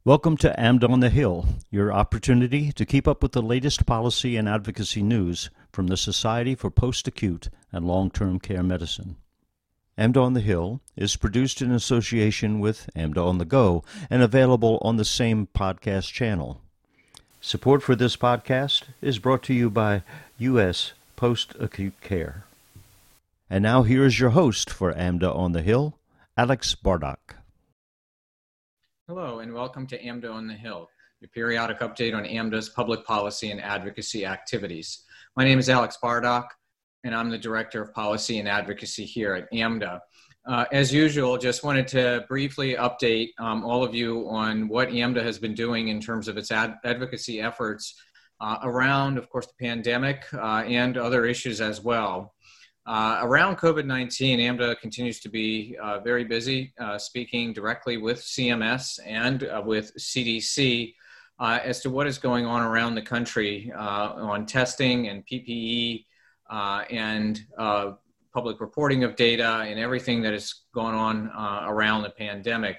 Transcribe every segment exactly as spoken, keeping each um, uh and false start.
Welcome to AMDA on the Hill, your opportunity to keep up with the latest policy and advocacy news from the Society for Post-Acute and Long-Term Care Medicine. AMDA on the Hill is produced in association with AMDA on the Go and available on the same podcast channel. Support for this podcast is brought to you by U S Post-Acute Care. And now here is your host for AMDA on the Hill, Alex Bardock. Hello, and welcome to AMDA on the Hill, your periodic update on AMDA's public policy and advocacy activities. My name is Alex Bardock, and I'm the Director of Policy and Advocacy here at AMDA. Uh, as usual, just wanted to briefly update um, all of you on what AMDA has been doing in terms of its ad advocacy efforts uh, around, of course, the pandemic uh, and other issues as well. Uh, around COVID nineteen, AMDA continues to be uh, very busy uh, speaking directly with C M S and uh, with C D C uh, as to what is going on around the country uh, on testing and P P E uh, and uh, public reporting of data and everything that is going on uh, around the pandemic.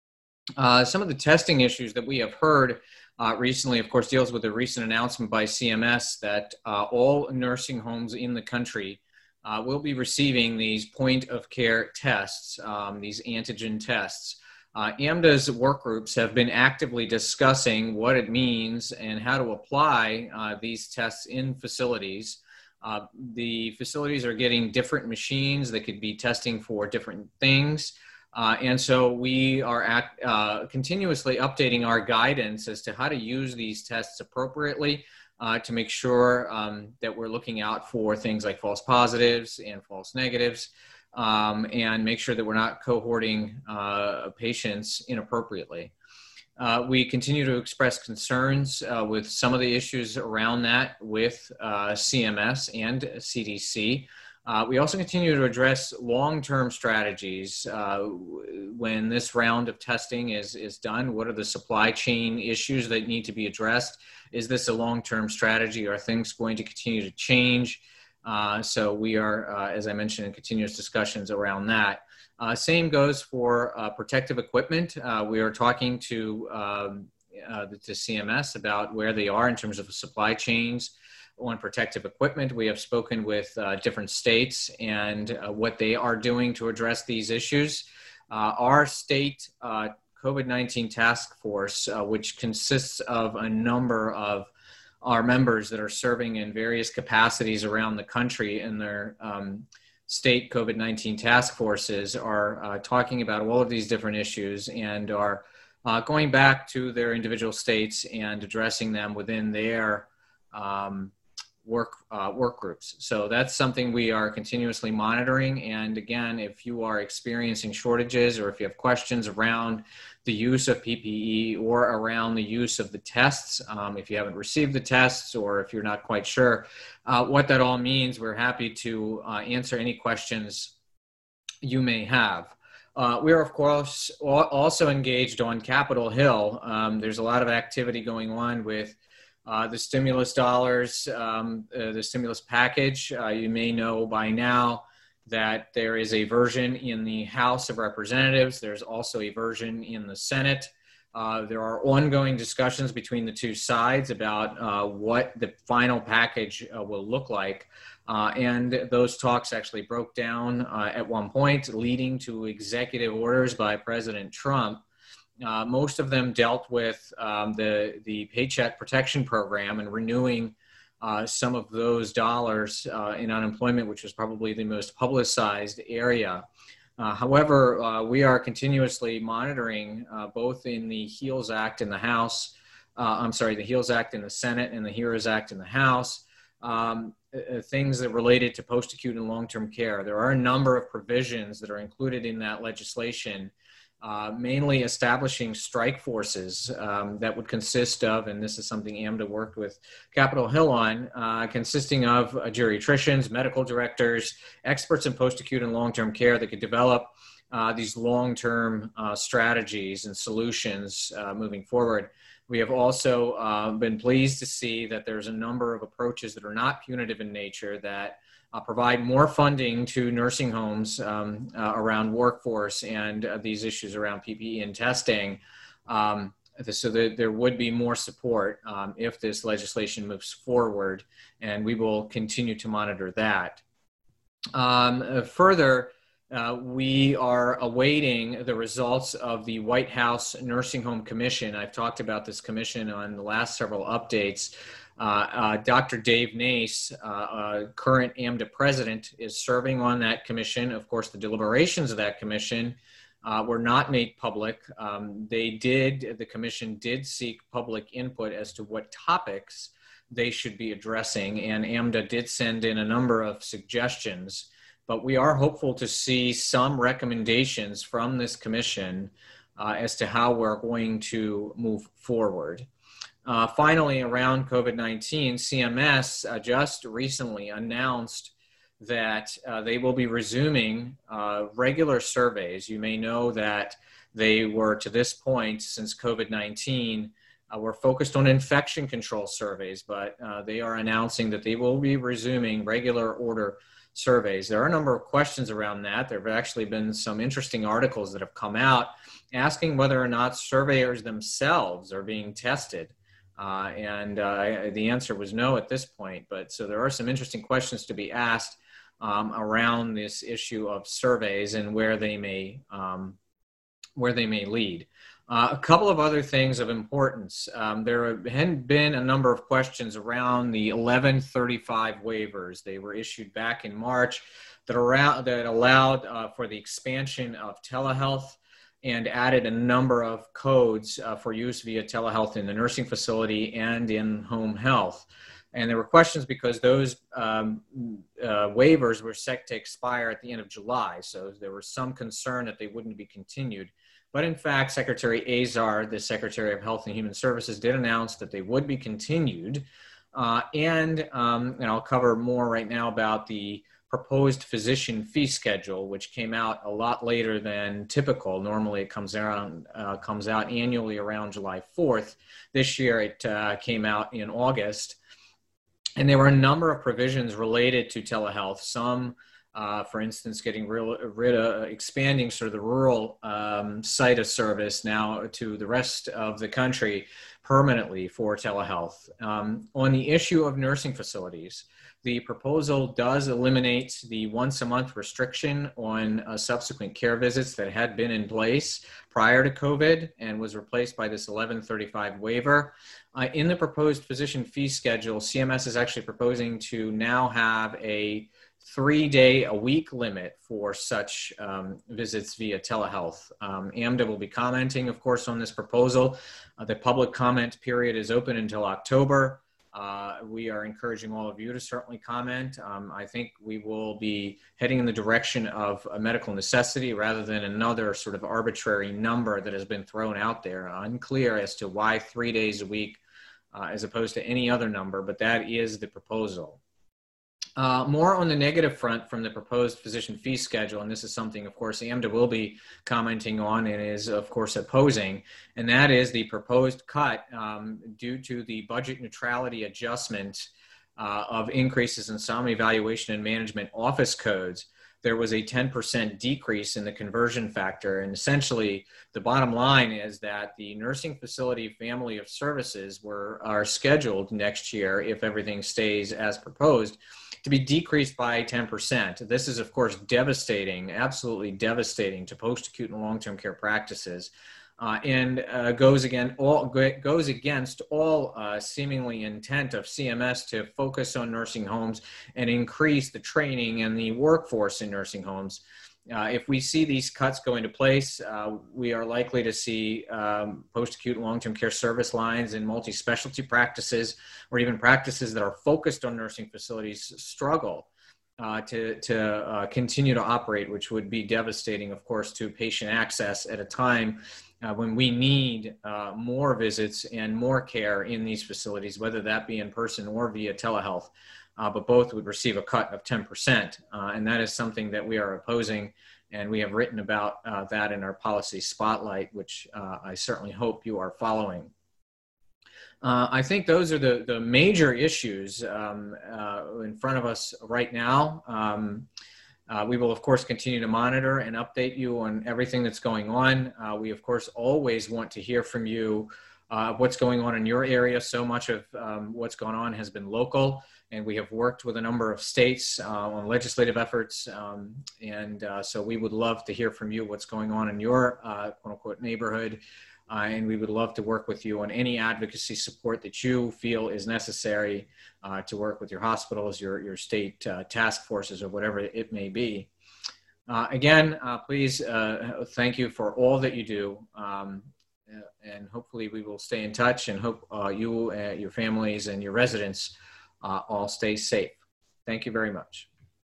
Uh, some of the testing issues that we have heard uh, recently, of course, deals with a recent announcement by C M S that uh, all nursing homes in the country Uh, we'll be receiving these point-of-care tests, um, these antigen tests. Uh, AMDA's work groups have been actively discussing what it means and how to apply uh, these tests in facilities. Uh, the facilities are getting different machines that could be testing for different things. Uh, and so we are at, uh, continuously updating our guidance as to how to use these tests appropriately Uh, to make sure um, that we're looking out for things like false positives and false negatives, um, and make sure that we're not cohorting uh, patients inappropriately. Uh, we continue to express concerns uh, with some of the issues around that with uh, C M S and C D C. Uh, we also continue to address long-term strategies uh, when this round of testing is, is done. What are the supply chain issues that need to be addressed? Is this a long-term strategy? Are things going to continue to change? Uh, so we are, uh, as I mentioned, in continuous discussions around that. Uh, same goes for uh, protective equipment. Uh, we are talking to, um, uh, to C M S about where they are in terms of supply chains on protective equipment. We have spoken with uh, different states and uh, what they are doing to address these issues. Uh, our state uh, COVID nineteen task force, uh, which consists of a number of our members that are serving in various capacities around the country in their um, state COVID nineteen task forces, are uh, talking about all of these different issues and are uh, going back to their individual states and addressing them within their um, work uh, work groups. So that's something we are continuously monitoring. And again, if you are experiencing shortages or if you have questions around the use of P P E or around the use of the tests, um, if you haven't received the tests or if you're not quite sure uh, what that all means, we're happy to uh, answer any questions you may have. Uh, we are, of course, also engaged on Capitol Hill. Um, there's a lot of activity going on with Uh, the stimulus dollars, um, uh, the stimulus package. Uh, you may know by now that there is a version in the House of Representatives. There's also a version in the Senate. Uh, there are ongoing discussions between the two sides about uh, what the final package uh, will look like. Uh, and those talks actually broke down uh, at one point, leading to executive orders by President Trump. Uh, most of them dealt with um, the, the Paycheck Protection Program and renewing uh, some of those dollars uh, in unemployment, which was probably the most publicized area. Uh, however, uh, we are continuously monitoring uh, both in the HEALS Act in the House, uh, I'm sorry, the HEALS Act in the Senate and the HEROES Act in the House, um, uh, things that related to post-acute and long-term care. There are a number of provisions that are included in that legislation, Uh, mainly establishing strike forces um, that would consist of, and this is something AMDA worked with Capitol Hill on, uh, consisting of uh, geriatricians, medical directors, experts in post-acute and long-term care that could develop uh, these long-term uh, strategies and solutions uh, moving forward. We have also uh, been pleased to see that there's a number of approaches that are not punitive in nature that uh, provide more funding to nursing homes um, uh, around workforce and uh, these issues around P P E and testing. Um, so that there would be more support um, if this legislation moves forward, and we will continue to monitor that. Um, uh, further, uh, we are awaiting the results of the White House Nursing Home Commission. I've talked about this commission on the last several updates. Uh, uh, Doctor Dave Nace, uh, uh, current AMDA president, is serving on that commission. Of course, the deliberations of that commission uh, were not made public. Um, they did, the commission did seek public input as to what topics they should be addressing, and AMDA did send in a number of suggestions, but we are hopeful to see some recommendations from this commission uh, as to how we're going to move forward. Uh, finally, around COVID nineteen, C M S uh, just recently announced that uh, they will be resuming uh, regular surveys. You may know that they were, to this point, since COVID nineteen, uh, were focused on infection control surveys, but uh, they are announcing that they will be resuming regular order surveys. There are a number of questions around that. There have actually been some interesting articles that have come out asking whether or not surveyors themselves are being tested. Uh, and uh, the answer was no at this point. But so there are some interesting questions to be asked um, around this issue of surveys and where they may um, where they may lead. Uh, a couple of other things of importance. Um, there had been a number of questions around the eleven thirty-five waivers. They were issued back in March that, around, that allowed uh, for the expansion of telehealth and added a number of codes uh, for use via telehealth in the nursing facility and in home health. And there were questions because those um, uh, waivers were set to expire at the end of July. So there was some concern that they wouldn't be continued. But in fact, Secretary Azar, the Secretary of Health and Human Services, did announce that they would be continued. Uh, and, um, and I'll cover more right now about the proposed physician fee schedule, which came out a lot later than typical. Normally it comes around, uh, comes out annually around July fourth. This year it uh, came out in August. And there were a number of provisions related to telehealth. Some, uh, for instance, getting real, rid of, expanding sort of the rural um, site of service now to the rest of the country permanently for telehealth. Um, on the issue of nursing facilities, the proposal does eliminate the once a month restriction on uh, subsequent care visits that had been in place prior to COVID and was replaced by this eleven thirty-five waiver. Uh, in the proposed physician fee schedule, C M S is actually proposing to now have a three day a week limit for such um, visits via telehealth. Um, AMDA will be commenting, of course, on this proposal. Uh, the public comment period is open until October. Uh, we are encouraging all of you to certainly comment. Um, I think we will be heading in the direction of a medical necessity rather than another sort of arbitrary number that has been thrown out there. Unclear as to why three days a week uh, as opposed to any other number, but that is the proposal. Uh, more on the negative front from the proposed physician fee schedule, and this is something, of course, AMDA will be commenting on and is, of course, opposing, and that is the proposed cut um, due to the budget neutrality adjustment uh, of increases in some evaluation and management office codes. There was a ten percent decrease in the conversion factor, and essentially the bottom line is that the nursing facility family of services were, are scheduled next year, if everything stays as proposed, to be decreased by ten percent. This is, of course, devastating, absolutely devastating to post-acute and long-term care practices, uh, and uh, goes, again, all, goes against all uh, seemingly intent of C M S to focus on nursing homes and increase the training and the workforce in nursing homes. Uh, if we see these cuts go into place, uh, we are likely to see um, post-acute and long-term care service lines in multi-specialty practices or even practices that are focused on nursing facilities struggle uh, to, to uh, continue to operate, which would be devastating, of course, to patient access at a time uh, when we need uh, more visits and more care in these facilities, whether that be in person or via telehealth. Uh, but both would receive a cut of ten percent. Uh, and that is something that we are opposing. And we have written about uh, that in our policy spotlight, which uh, I certainly hope you are following. Uh, I think those are the, the major issues um, uh, in front of us right now. Um, uh, we will, of course, continue to monitor and update you on everything that's going on. Uh, we, of course, always want to hear from you uh, what's going on in your area. So much of um, what's gone on has been local, and we have worked with a number of states uh, on legislative efforts. Um, and uh, so we would love to hear from you what's going on in your uh, quote unquote neighborhood. Uh, and we would love to work with you on any advocacy support that you feel is necessary uh, to work with your hospitals, your, your state uh, task forces, or whatever it may be. Uh, again, uh, please uh, thank you for all that you do. Um, and hopefully we will stay in touch, and hope uh, you, uh, your families, and your residents uh, all stay safe. Thank you very much.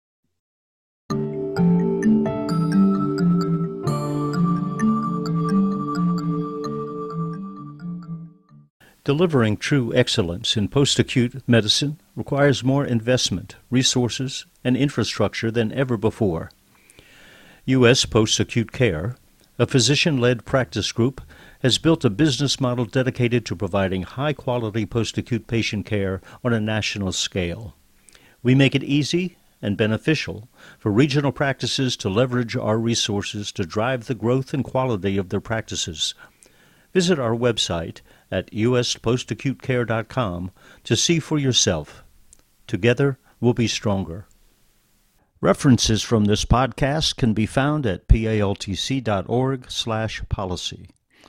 Delivering true excellence in post-acute medicine requires more investment, resources, and infrastructure than ever before. U S Post-Acute Care, a physician-led practice group, has built a business model dedicated to providing high-quality post-acute patient care on a national scale. We make it easy and beneficial for regional practices to leverage our resources to drive the growth and quality of their practices. Visit our website at u s post acute care dot com to see for yourself. Together, we'll be stronger. References from this podcast can be found at paltc dot org slash policy.